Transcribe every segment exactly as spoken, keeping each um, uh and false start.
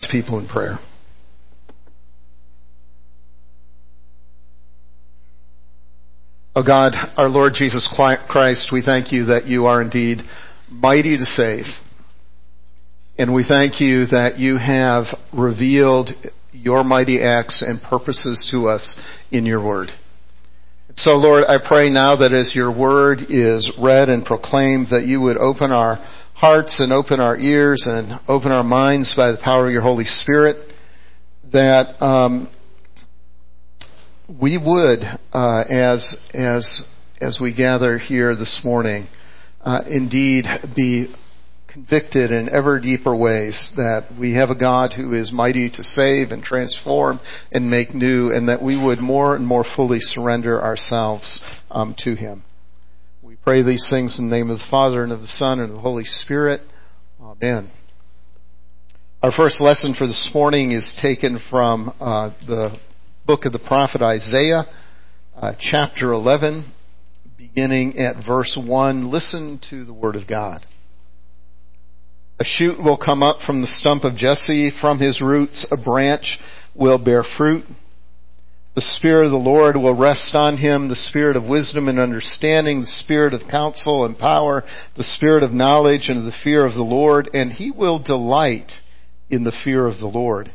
God's people in prayer. Oh God, our Lord Jesus Christ, we thank you that you are indeed mighty to save. And we thank you that you have revealed your mighty acts and purposes to us in your word. So Lord, I pray now that as your word is read and proclaimed, that you would open our hearts and open our ears and open our minds by the power of your Holy Spirit, that um, we would, uh, as as as we gather here this morning, uh, indeed be convicted in ever deeper ways that we have a God who is mighty to save and transform and make new, and that we would more and more fully surrender ourselves um, to Him. We pray these things in the name of the Father and of the Son and of the Holy Spirit. Amen. Our first lesson for this morning is taken from uh, the book of the prophet Isaiah, uh, chapter eleven, beginning at verse one. Listen to the word of God. A shoot will come up from the stump of Jesse. From his roots a branch will bear fruit. The Spirit of the Lord will rest on him, the Spirit of wisdom and understanding, the Spirit of counsel and power, the Spirit of knowledge and of the fear of the Lord, and he will delight in the fear of the Lord.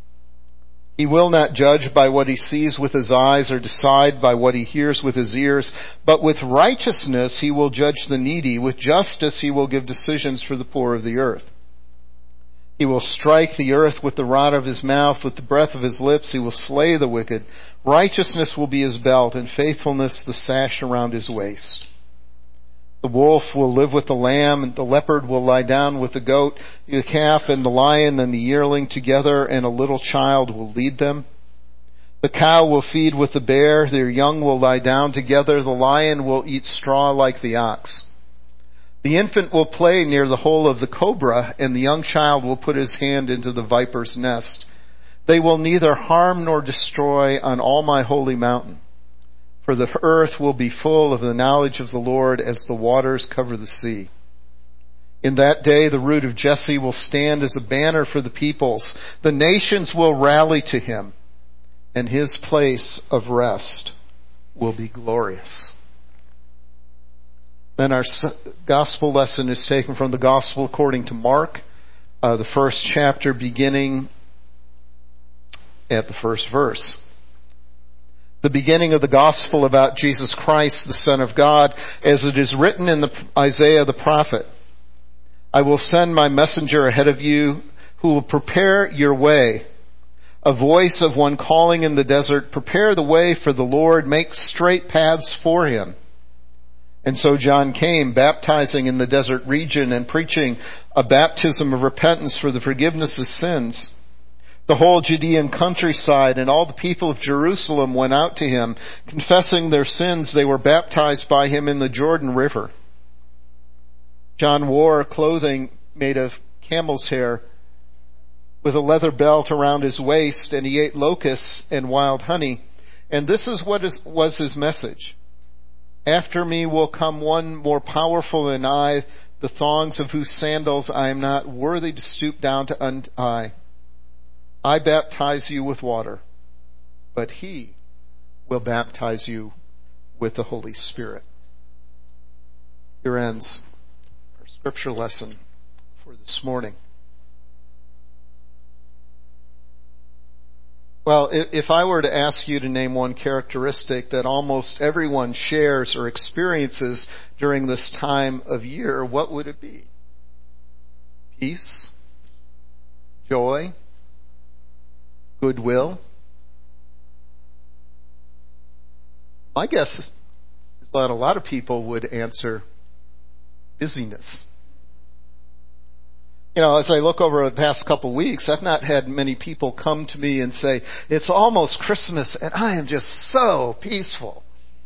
He will not judge by what he sees with his eyes or decide by what he hears with his ears, but with righteousness he will judge the needy. With justice he will give decisions for the poor of the earth. He will strike the earth with the rod of his mouth, with the breath of his lips he will slay the wicked. Righteousness will be his belt, and faithfulness the sash around his waist. The wolf will live with the lamb, and the leopard will lie down with the goat, the calf and the lion and the yearling together, and a little child will lead them. The cow will feed with the bear, their young will lie down together, the lion will eat straw like the ox. The infant will play near the hole of the cobra, and the young child will put his hand into the viper's nest. They will neither harm nor destroy on all my holy mountain. For the earth will be full of the knowledge of the Lord as the waters cover the sea. In that day the root of Jesse will stand as a banner for the peoples. The nations will rally to him, and his place of rest will be glorious. Then our gospel lesson is taken from the Gospel according to Mark, uh, the first chapter, beginning at the first verse. The beginning of the gospel about Jesus Christ, the Son of God, as it is written in the Isaiah the prophet. I will send my messenger ahead of you who will prepare your way. A voice of one calling in the desert, prepare the way for the Lord, make straight paths for him. And so John came, baptizing in the desert region and preaching a baptism of repentance for the forgiveness of sins. The whole Judean countryside and all the people of Jerusalem went out to him. Confessing their sins, they were baptized by him in the Jordan River. John wore clothing made of camel's hair with a leather belt around his waist, and he ate locusts and wild honey. And this is what is, was his message. After me will come one more powerful than I, the thongs of whose sandals I am not worthy to stoop down to untie. I baptize you with water, but he will baptize you with the Holy Spirit. Here ends our scripture lesson for this morning. Well, if I were to ask you to name one characteristic that almost everyone shares or experiences during this time of year, what would it be? Peace? Joy? Goodwill? My guess is that a lot of people would answer busyness. You know, as I look over the past couple of weeks, I've not had many people come to me and say, it's almost Christmas and I am just so peaceful.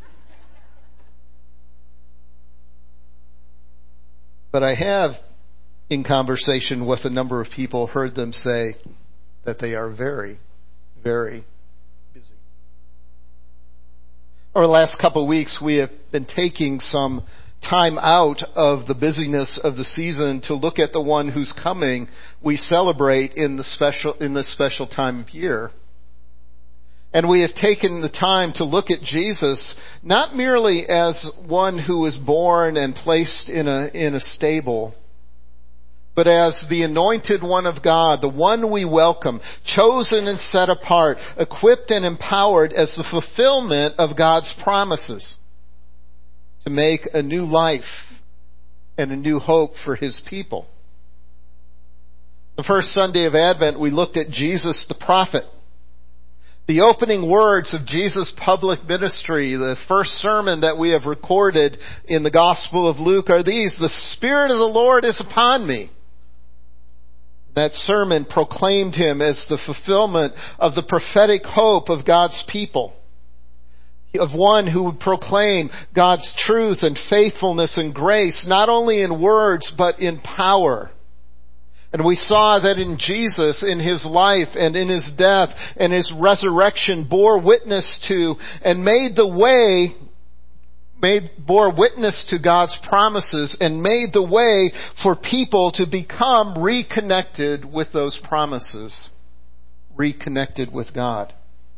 But I have, in conversation with a number of people, heard them say that they are very, very busy. Over the last couple of weeks, we have been taking some time out of the busyness of the season to look at the one who's coming, we celebrate in the special, in this special time of year. And we have taken the time to look at Jesus not merely as one who was born and placed in a, in a stable, but as the anointed one of God, the one we welcome, chosen and set apart, equipped and empowered as the fulfillment of God's promises to make a new life and a new hope for His people. The first Sunday of Advent, we looked at Jesus the prophet. The opening words of Jesus' public ministry, the first sermon that we have recorded in the Gospel of Luke, are these: "The Spirit of the Lord is upon me." That sermon proclaimed Him as the fulfillment of the prophetic hope of God's people, of one who would proclaim God's truth and faithfulness and grace, not only in words, but in power. And we saw that in Jesus, in His life and in His death and His resurrection, bore witness to and made the way Made, bore witness to God's promises and made the way for people to become reconnected with those promises, reconnected with God.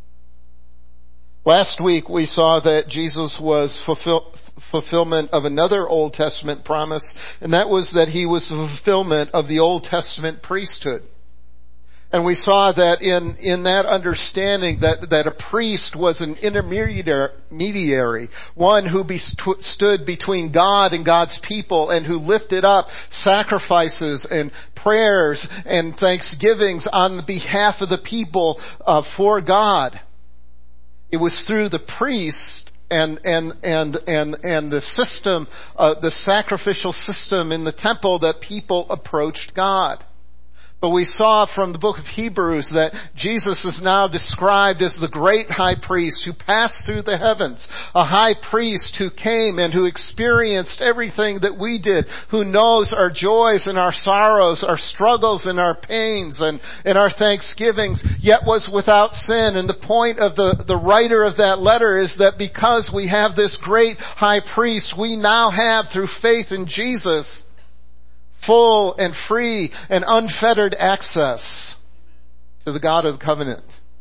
Last week we saw that Jesus was fulfill, fulfillment of another Old Testament promise, and that was that He was the fulfillment of the Old Testament priesthood. And we saw that in, in that understanding that, that a priest was an intermediary, one who be, stood between God and God's people and who lifted up sacrifices and prayers and thanksgivings on the behalf of the people uh, for God. It was through the priest and and and and and the system, uh, the sacrificial system in the temple, that people approached God. But we saw from the book of Hebrews that Jesus is now described as the great high priest who passed through the heavens, a high priest who came and who experienced everything that we did, who knows our joys and our sorrows, our struggles and our pains and, and our thanksgivings, yet was without sin. And the point of the, the writer of that letter is that because we have this great high priest, we now have, through faith in Jesus, full and free and unfettered access to the God of the covenant,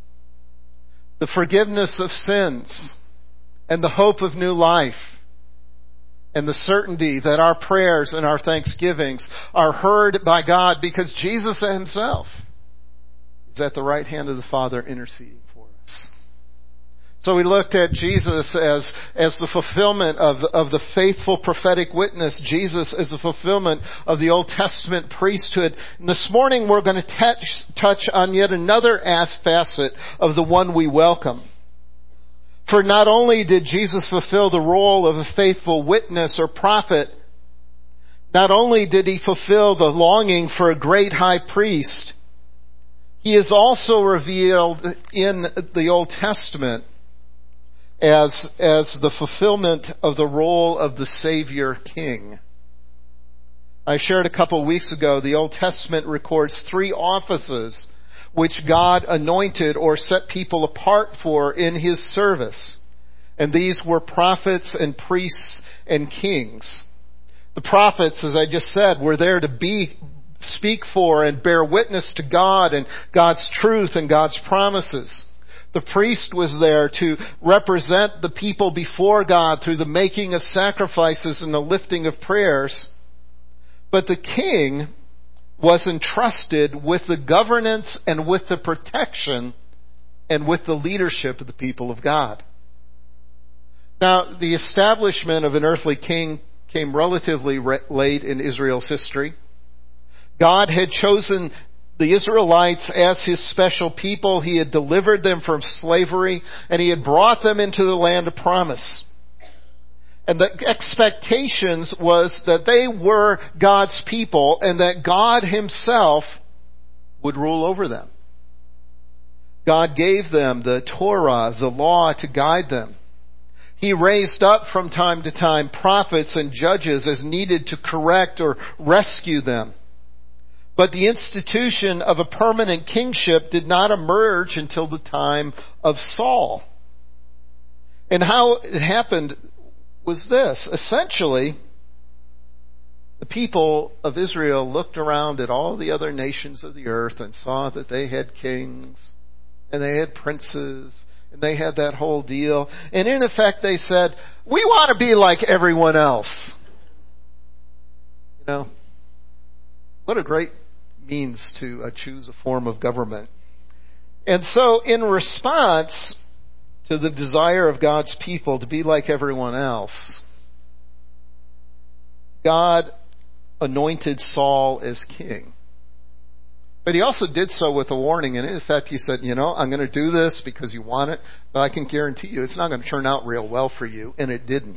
the forgiveness of sins, and the hope of new life, and the certainty that our prayers and our thanksgivings are heard by God because Jesus Himself is at the right hand of the Father interceding for us. So we looked at Jesus as, as the fulfillment of the, of the faithful prophetic witness. Jesus as the fulfillment of the Old Testament priesthood. And this morning we're going to touch, touch on yet another facet of the one we welcome. For not only did Jesus fulfill the role of a faithful witness or prophet, not only did He fulfill the longing for a great high priest, He is also revealed in the Old Testament as, as the fulfillment of the role of the Savior King. I shared a couple of weeks ago, the Old Testament records three offices which God anointed or set people apart for in His service. And these were prophets and priests and kings. The prophets, as I just said, were there to be, speak for and bear witness to God and God's truth and God's promises. The priest was there to represent the people before God through the making of sacrifices and the lifting of prayers. But the king was entrusted with the governance and with the protection and with the leadership of the people of God. Now, the establishment of an earthly king came relatively late in Israel's history. God had chosen the Israelites as His special people. He had delivered them from slavery, and He had brought them into the land of promise. And the expectations was that they were God's people and that God Himself would rule over them. God gave them the Torah, the law, to guide them. He raised up from time to time prophets and judges as needed to correct or rescue them. But the institution of a permanent kingship did not emerge until the time of Saul. And how it happened was this. Essentially, the people of Israel looked around at all the other nations of the earth and saw that they had kings and they had princes and they had that whole deal. And in effect they said, we want to be like everyone else. You know, what a great means to uh, choose a form of government. And so in response to the desire of God's people to be like everyone else, God anointed Saul as king. But he also did so with a warning. And in effect, he said, you know, I'm going to do this because you want it, but I can guarantee you it's not going to turn out real well for you. And it didn't.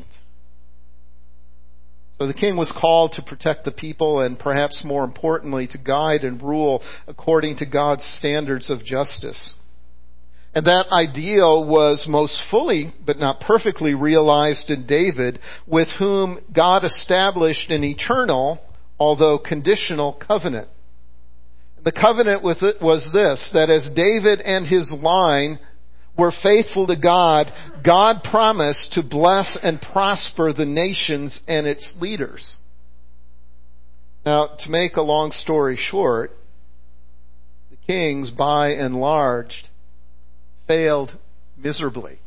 So the king was called to protect the people and perhaps more importantly to guide and rule according to God's standards of justice. And that ideal was most fully, but not perfectly, realized in David, with whom God established an eternal, although conditional, covenant. The covenant with it was this, that as David and his line were faithful to God, God promised to bless and prosper the nations and its leaders. Now, to make a long story short, the kings, by and large, failed miserably.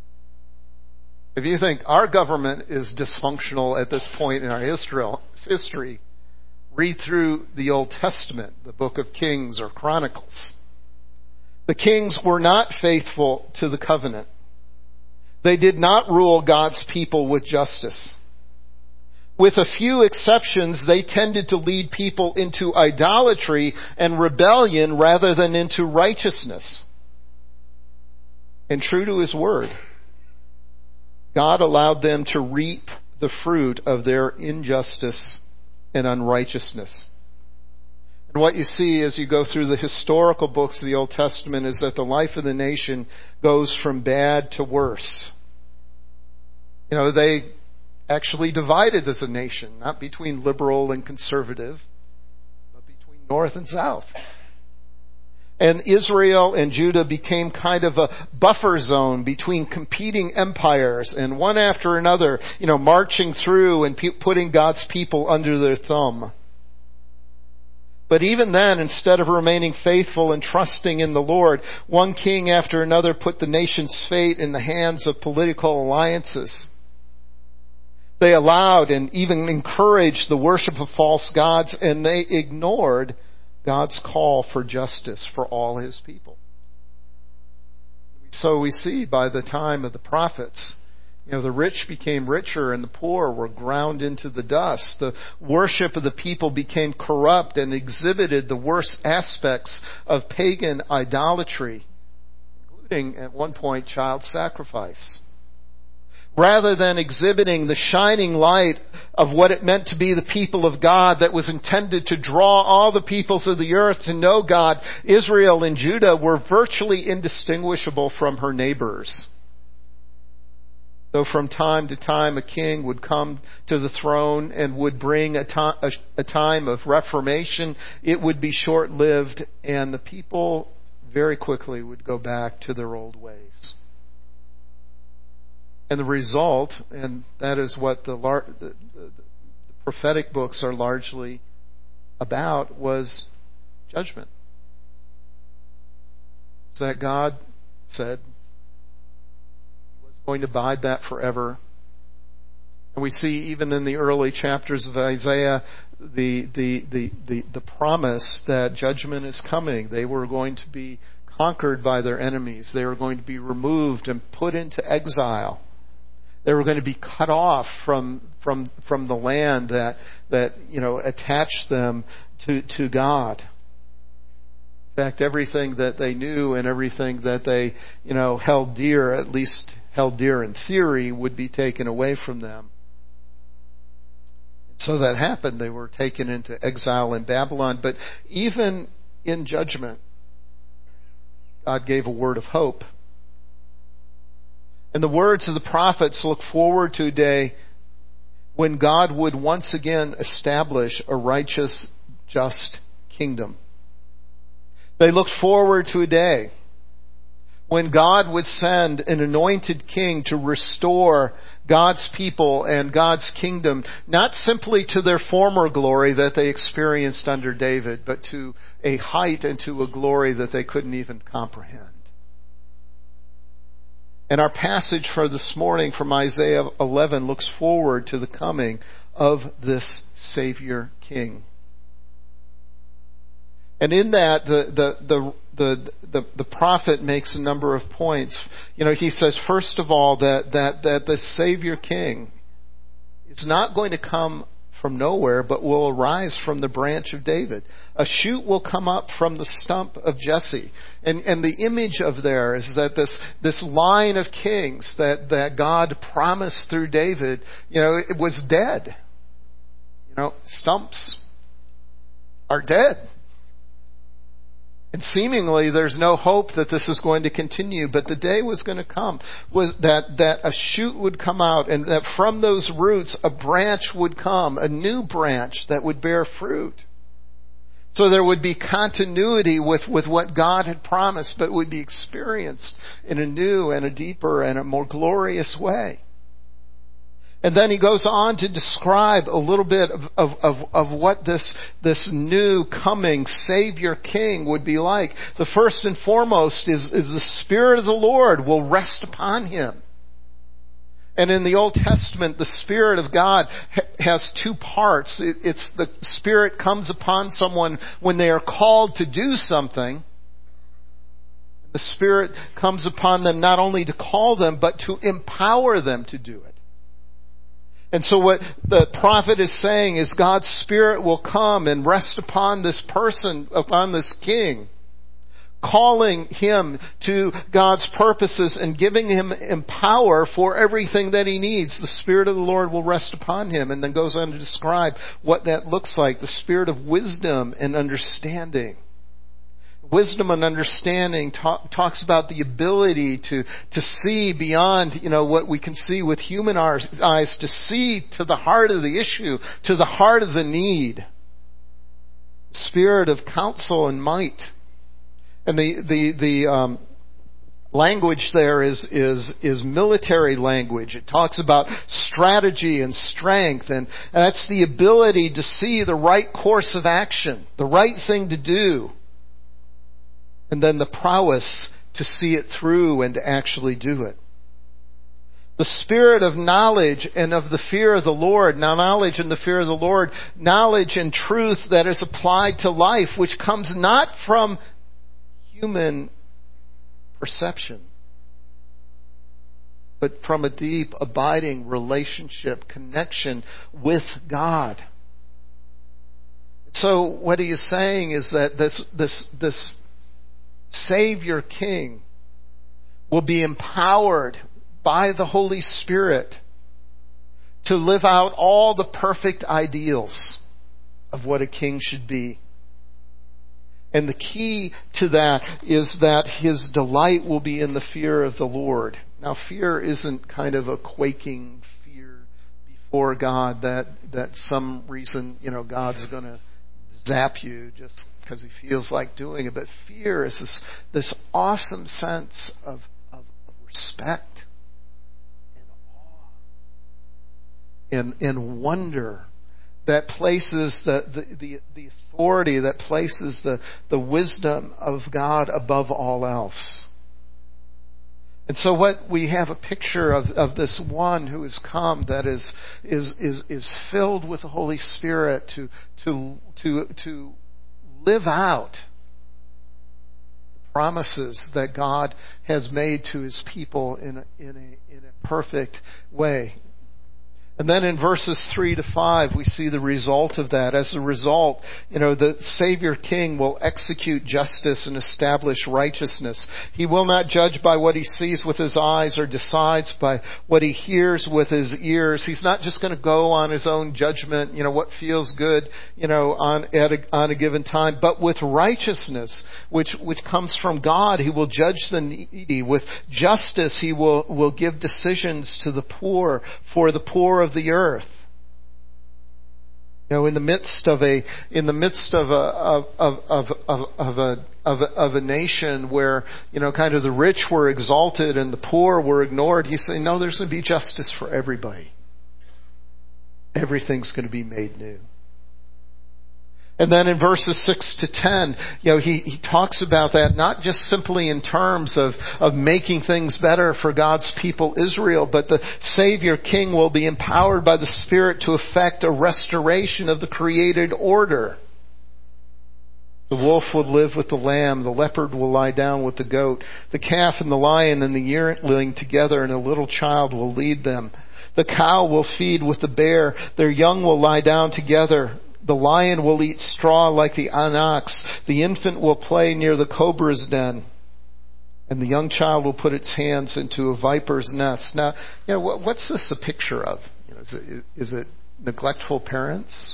If you think our government is dysfunctional at this point in our history, read through the Old Testament, the book of Kings or Chronicles. The kings were not faithful to the covenant. They did not rule God's people with justice. With a few exceptions, they tended to lead people into idolatry and rebellion rather than into righteousness. And true to His word, God allowed them to reap the fruit of their injustice and unrighteousness. And what you see as you go through the historical books of the Old Testament is that the life of the nation goes from bad to worse. You know, they actually divided as a nation, not between liberal and conservative, but between north and south. And Israel and Judah became kind of a buffer zone between competing empires, and one after another, you know, marching through and pe- putting God's people under their thumb. But even then, instead of remaining faithful and trusting in the Lord, one king after another put the nation's fate in the hands of political alliances. They allowed and even encouraged the worship of false gods, and they ignored God's call for justice for all His people. So we see by the time of the prophets, you know, the rich became richer and the poor were ground into the dust. The worship of the people became corrupt and exhibited the worst aspects of pagan idolatry, including at one point child sacrifice. Rather than exhibiting the shining light of what it meant to be the people of God that was intended to draw all the peoples of the earth to know God, Israel and Judah were virtually indistinguishable from her neighbors. Though from time to time a king would come to the throne and would bring a, to- a, a time of reformation, it would be short-lived and the people very quickly would go back to their old ways. And the result, and that is what the, lar- the, the, the prophetic books are largely about, was judgment. It's that God said He was going to abide that forever. And we see even in the early chapters of Isaiah the the the the, the promise that judgment is coming. They were going to be conquered by their enemies. They were going to be removed and put into exile. They were going to be cut off from from from the land that that you know attached them to to God. In fact, everything that they knew and everything that they you know held dear, at least held dear in theory, would be taken away from them. So that happened. They were taken into exile in Babylon. But even in judgment, God gave a word of hope. And the words of the prophets look forward to a day when God would once again establish a righteous, just kingdom. They looked forward to a day when God would send an anointed king to restore God's people and God's kingdom, not simply to their former glory that they experienced under David, but to a height and to a glory that they couldn't even comprehend. And our passage for this morning from Isaiah eleven looks forward to the coming of this Savior King. And in that, the, the, the, the, the, the prophet makes a number of points. You know, he says, first of all, that, that, that the Savior King is not going to come from nowhere, but will arise from the branch of David. A shoot will come up from the stump of Jesse. And, and the image of there is that this, this line of kings that, that God promised through David, you know, it was dead. You know, stumps are dead. And seemingly there's no hope that this is going to continue, but the day was going to come was that, that a shoot would come out, and that from those roots a branch would come, a new branch that would bear fruit. So there would be continuity with, with what God had promised, but would be experienced in a new and a deeper and a more glorious way. And then he goes on to describe a little bit of, of, of, of what this, this new coming Savior King would be like. The first and foremost is, is the Spirit of the Lord will rest upon him. And in the Old Testament, the Spirit of God ha- has two parts. It, it's the Spirit comes upon someone when they are called to do something. The Spirit comes upon them not only to call them, but to empower them to do it. And so what the prophet is saying is God's Spirit will come and rest upon this person, upon this king, calling him to God's purposes and giving him empower for everything that he needs. The Spirit of the Lord will rest upon him, and then goes on to describe what that looks like. The Spirit of wisdom and understanding. Wisdom and understanding talk, talks about the ability to, to see beyond, you know, what we can see with human eyes, to see to the heart of the issue, to the heart of the need. Spirit of counsel and might. And the, the, the, um, language there is, is, is military language. It talks about strategy and strength, and, and that's the ability to see the right course of action, the right thing to do. And then the prowess to see it through and to actually do it. The spirit of knowledge and of the fear of the Lord. Now, knowledge and the fear of the Lord. Knowledge and truth that is applied to life, which comes not from human perception, but from a deep, abiding relationship, connection with God. So what he is saying is that this, this, this Savior King will be empowered by the Holy Spirit to live out all the perfect ideals of what a king should be. And the key to that is that his delight will be in the fear of the Lord. Now, fear isn't kind of a quaking fear before God that, that some reason, you know, God's going to zap you just because he feels like doing it. But fear is this, this awesome sense of, of, of respect and awe and, and wonder that places the, the, the, the authority, that places the, the wisdom of God above all else. And so what we have a picture of, of this one who has come that is, is, is, is filled with the Holy Spirit to, to, to, to live out the promises that God has made to his people in a, in a, in a perfect way. And then in verses three to five, we see the result of that. As a result, you know, the Savior King will execute justice and establish righteousness. He will not judge by what he sees with his eyes or decides by what he hears with his ears. He's not just going to go on his own judgment, you know, what feels good, you know, on, at a, on a given time. But with righteousness, which, which comes from God, he will judge the needy. With justice, he will, will give decisions to the poor for the poor of the earth. You know, in the midst of a, in the midst of a, of, of, of, of a, of a, of a nation where, you know, kind of the rich were exalted and the poor were ignored. He's saying, no, there's going to be justice for everybody. Everything's going to be made new. And then in verses six to ten, you know, he, he talks about that not just simply in terms of, of making things better for God's people Israel, but the Savior King will be empowered by the Spirit to effect a restoration of the created order. The wolf will live with the lamb, the leopard will lie down with the goat, the calf and the lion and the yearling together, and a little child will lead them. The cow will feed with the bear, their young will lie down together. The lion will eat straw like the ox. The infant will play near the cobra's den. And the young child will put its hands into a viper's nest. Now, you know, what's this a picture of? You know, is it, is it neglectful parents?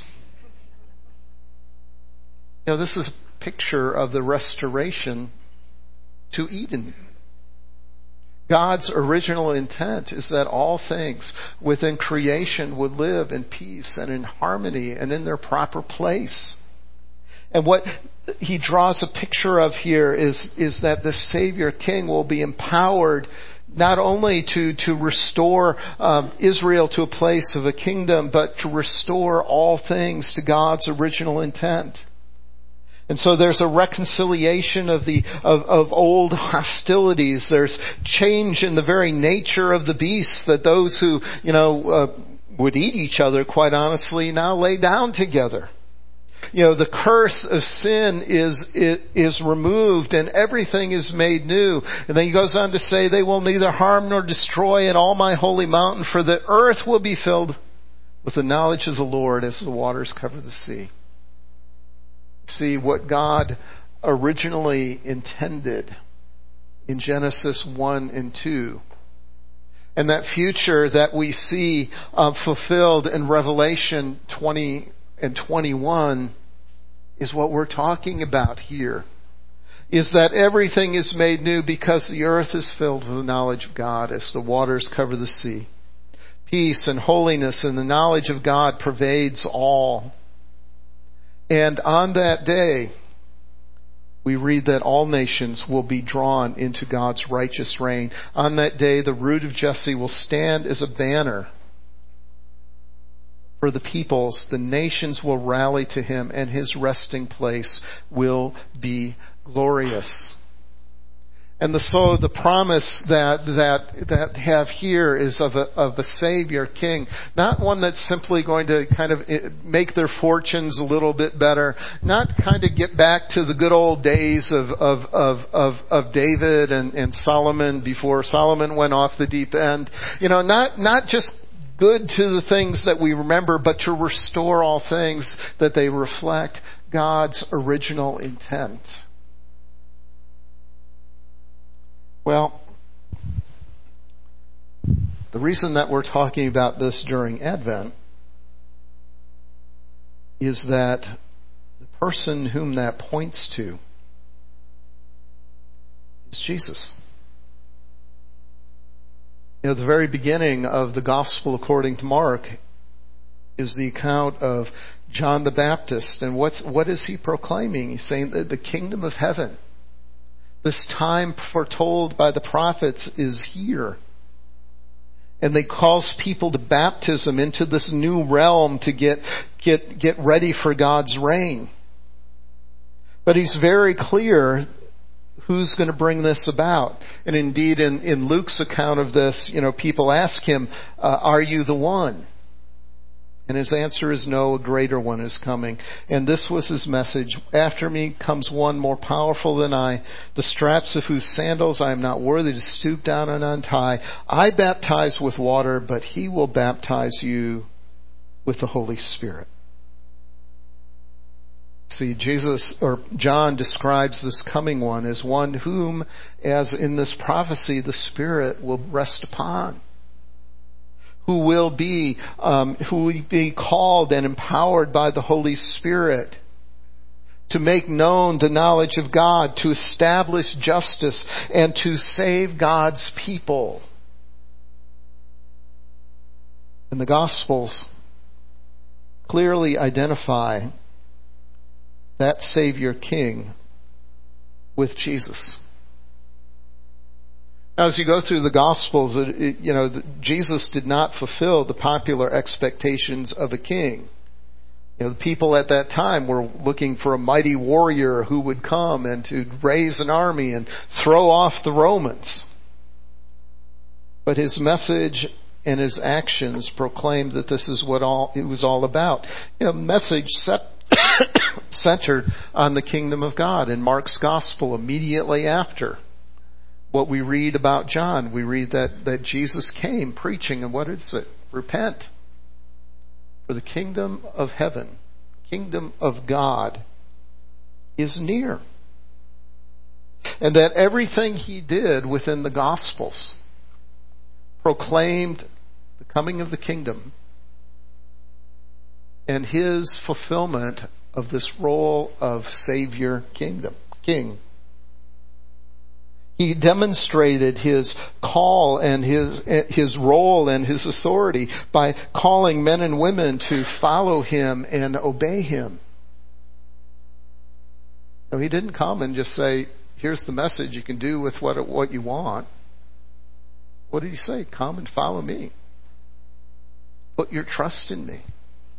You know, this is a picture of the restoration to Eden. God's original intent is that all things within creation would live in peace and in harmony and in their proper place. And what he draws a picture of here is, is that the Savior King will be empowered not only to, to restore um, Israel to a place of a kingdom, but to restore all things to God's original intent. And so there's a reconciliation of the of, of old hostilities. There's change in the very nature of the beasts, that those who, you know, uh, would eat each other, quite honestly, now lay down together. You know, the curse of sin is, is is removed and everything is made new. And then he goes on to say, they will neither harm nor destroy in all my holy mountain, for the earth will be filled with the knowledge of the Lord as the waters cover the sea. See, what God originally intended in Genesis one and two, and that future that we see uh, fulfilled in Revelation twenty and twenty-one, is what we're talking about here. Is that everything is made new because the earth is filled with the knowledge of God as the waters cover the sea. Peace and holiness and the knowledge of God pervades all. And on that day, we read that all nations will be drawn into God's righteous reign. On that day, the root of Jesse will stand as a banner for the peoples. The nations will rally to him, and his resting place will be glorious. And the, so the promise that that that have here is of a of a Savior King, not one that's simply going to kind of make their fortunes a little bit better, not kind of get back to the good old days of of of of, of David and, and Solomon before Solomon went off the deep end. You know, not not just good to the things that we remember, but to restore all things that they reflect God's original intent. Well, the reason that we're talking about this during Advent is that the person whom that points to is Jesus. You know, the very beginning of the Gospel according to Mark is the account of John the Baptist. And what's, what is he proclaiming? He's saying that the kingdom of heaven, this time foretold by the prophets, is here. And they calls people to baptism into this new realm to get, get, get ready for God's reign. But he's very clear who's going to bring this about. And indeed, in, in Luke's account of this, you know, people ask him, uh, are you the one? And his answer is no, a greater one is coming. And this was his message. After me comes one more powerful than I, the straps of whose sandals I am not worthy to stoop down and untie. I baptize with water, but he will baptize you with the Holy Spirit. See, Jesus, or John describes this coming one as one whom, as in this prophecy, the Spirit will rest upon. Who will be, um, who will be called and empowered by the Holy Spirit to make known the knowledge of God, to establish justice, and to save God's people. And the Gospels clearly identify that Savior King with Jesus. Now, as you go through the Gospels, it, it, you know, the, Jesus did not fulfill the popular expectations of a king. You know, the people at that time were looking for a mighty warrior who would come and to raise an army and throw off the Romans. But his message and his actions proclaimed that this is what all it was all about. You know, message set, centered on the kingdom of God. In Mark's Gospel, immediately after what we read about John, we read that, that Jesus came preaching, and what is it? Repent. For the kingdom of heaven, kingdom of God, is near. And that everything he did within the Gospels proclaimed the coming of the kingdom and his fulfillment of this role of Savior kingdom, King. He demonstrated his call and his his role and his authority by calling men and women to follow him and obey him. No, he didn't come and just say, here's the message, you can do with what what you want. What did he say? Come and follow me. Put your trust in me.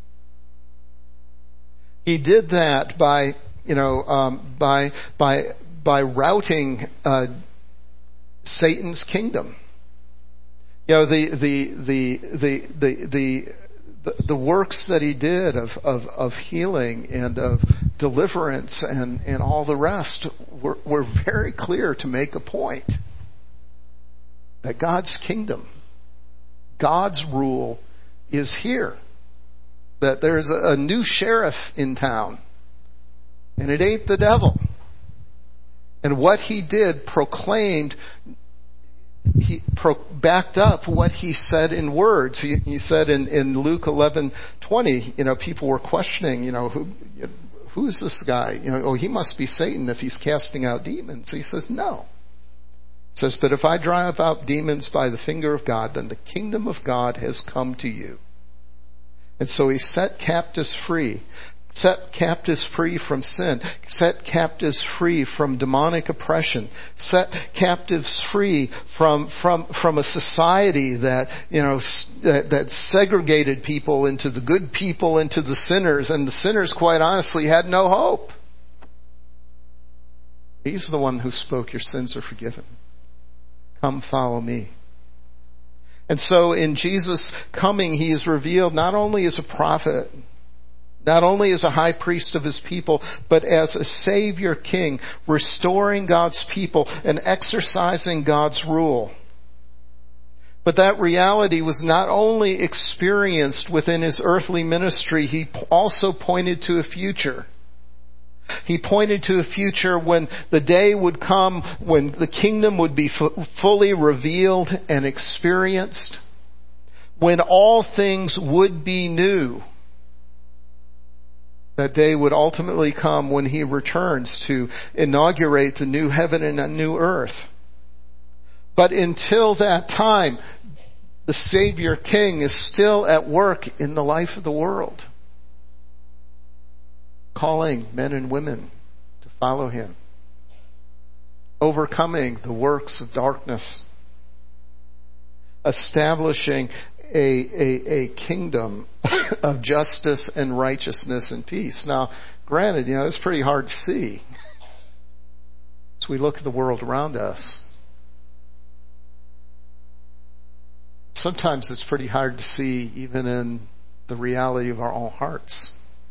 He did that by, you know, um, by by by routing uh, Satan's kingdom. You know, the the the the the the, the works that he did of, of, of healing and of deliverance and, and all the rest were, were very clear to make a point that God's kingdom, God's rule is here. That there's a, a new sheriff in town, and it ain't the devil. And what he did proclaimed, he pro, backed up what he said in words. He, he said in, in Luke eleven twenty, you know, people were questioning, you know, who, who's this guy? You know, oh, he must be Satan if he's casting out demons. He says, no. He says, but if I drive out demons by the finger of God, then the kingdom of God has come to you. And so he set captives free. Set captives free from sin. Set captives free from demonic oppression. Set captives free from from from a society that, you know, that, that segregated people into the good people, into the sinners, and the sinners, quite honestly, had no hope. He's the one who spoke, your sins are forgiven. Come follow me. And so in Jesus' coming, he is revealed not only as a prophet, not only as a high priest of his people, but as a Savior King, restoring God's people and exercising God's rule. But that reality was not only experienced within his earthly ministry, he also pointed to a future. He pointed to a future when the day would come when the kingdom would be f- fully revealed and experienced, when all things would be new. That day would ultimately come when he returns to inaugurate the new heaven and a new earth. But until that time, the Savior King is still at work in the life of the world, calling men and women to follow him, overcoming the works of darkness, establishing a, a, a kingdom of justice and righteousness and peace. Now, granted, you know, it's pretty hard to see as we look at the world around us. Sometimes it's pretty hard to see even in the reality of our own hearts.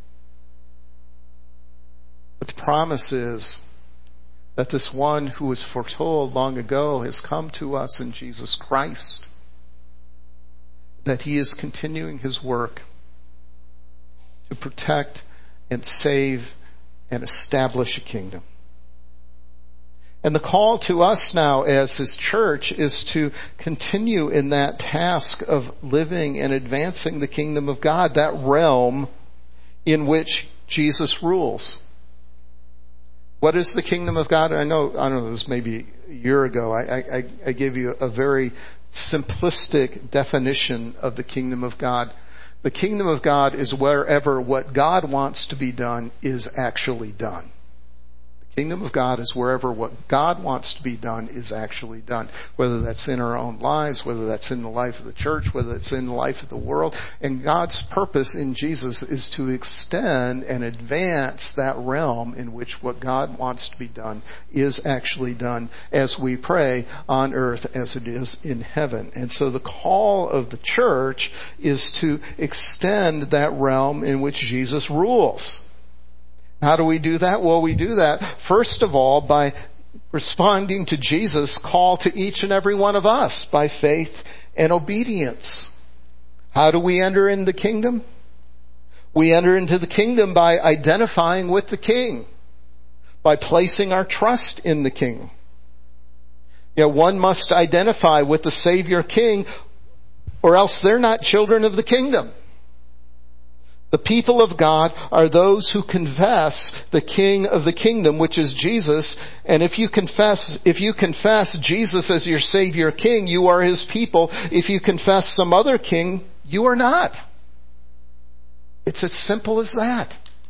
But the promise is that this one who was foretold long ago has come to us in Jesus Christ. That he is continuing his work to protect and save and establish a kingdom. And the call to us now as his church is to continue in that task of living and advancing the kingdom of God, that realm in which Jesus rules. What is the kingdom of God? I know, I don't know, this maybe a year ago, I, I, I gave you a very simplistic definition of the kingdom of God. The kingdom of God is wherever what God wants to be done is actually done. The Kingdom of God is wherever what God wants to be done is actually done, whether that's in our own lives, whether that's in the life of the church, whether it's in the life of the world. And God's purpose in Jesus is to extend and advance that realm in which what God wants to be done is actually done as we pray on earth as it is in heaven. And so the call of the church is to extend that realm in which Jesus rules. How do we do that? Well, we do that, first of all, by responding to Jesus' call to each and every one of us by faith and obedience. How do we enter in the kingdom? We enter into the kingdom by identifying with the King, by placing our trust in the King. Yeah, one must identify with the Savior King, or else they're not children of the kingdom. The people of God are those who confess the King of the kingdom, which is Jesus. And if you confess, if you confess Jesus as your Savior King, you are His people. If you confess some other king, you are not. It's as simple as that.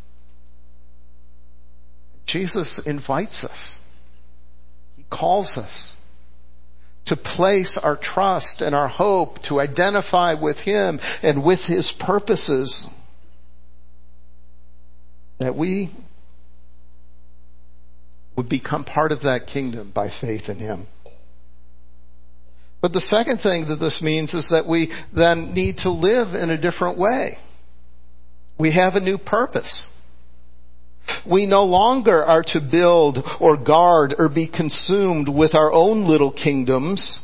Jesus invites us. He calls us to place our trust and our hope, to identify with Him and with His purposes, that we would become part of that kingdom by faith in Him. But the second thing that this means is that we then need to live in a different way. We have a new purpose. We no longer are to build or guard or be consumed with our own little kingdoms,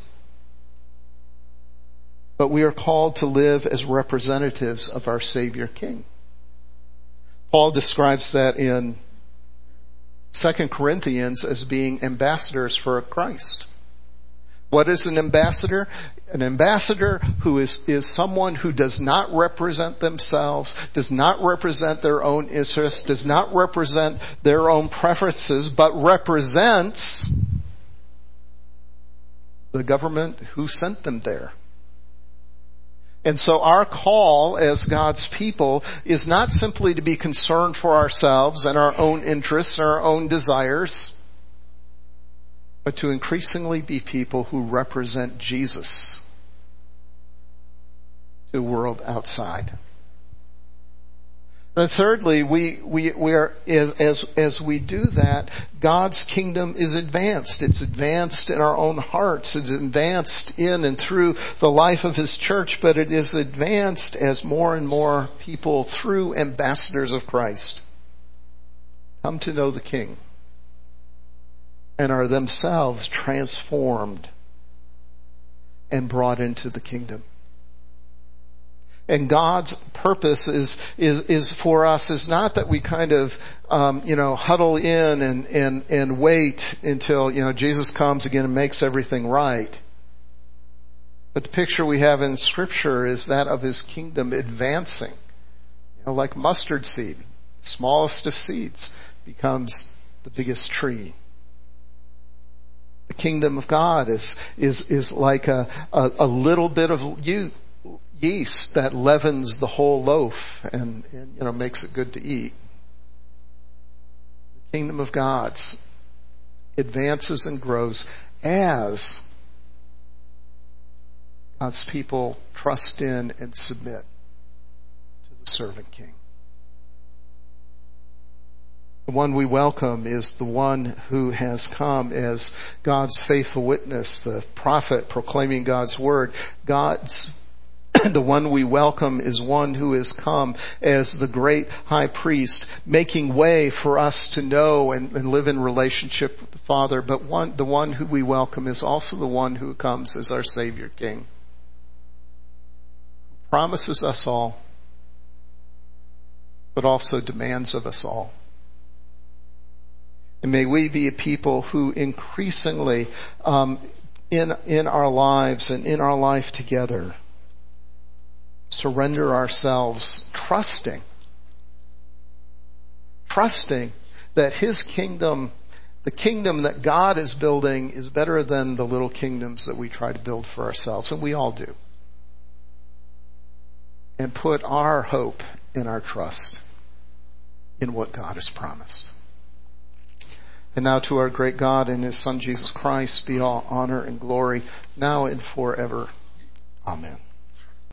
but we are called to live as representatives of our Savior King. Paul describes that in Second Corinthians as being ambassadors for Christ. What is an ambassador? An ambassador who is, is someone who does not represent themselves, does not represent their own interests, does not represent their own preferences, but represents the government who sent them there. And so our call as God's people is not simply to be concerned for ourselves and our own interests and our own desires, but to increasingly be people who represent Jesus to the world outside. And thirdly, we, we, we are, as, as, as we do that, God's kingdom is advanced. It's advanced in our own hearts. It's advanced in and through the life of His church, but it is advanced as more and more people, through ambassadors of Christ, come to know the King and are themselves transformed and brought into the kingdom. And God's purpose is is is for us is not that we kind of um, you know huddle in and, and and wait until you know Jesus comes again and makes everything right. But the picture we have in Scripture is that of His kingdom advancing, you know, like mustard seed, the smallest of seeds becomes the biggest tree. The kingdom of God is is is like a a, a little bit of youth. yeast that leavens the whole loaf and, and you know makes it good to eat. The kingdom of God advances and grows as God's people trust in and submit to the servant king. The one we welcome is the one who has come as God's faithful witness, the prophet proclaiming God's word. God's The one we welcome is one who has come as the great high priest, making way for us to know and, and live in relationship with the Father. But one, the one who we welcome is also the one who comes as our Savior King, who promises us all, but also demands of us all. And may we be a people who increasingly, um, in in our lives and in our life together, surrender ourselves, trusting, trusting that His kingdom, the kingdom that God is building, is better than the little kingdoms that we try to build for ourselves, and we all do. And put our hope and our trust in what God has promised. And now to our great God and His Son Jesus Christ be all honor and glory, now and forever. Amen.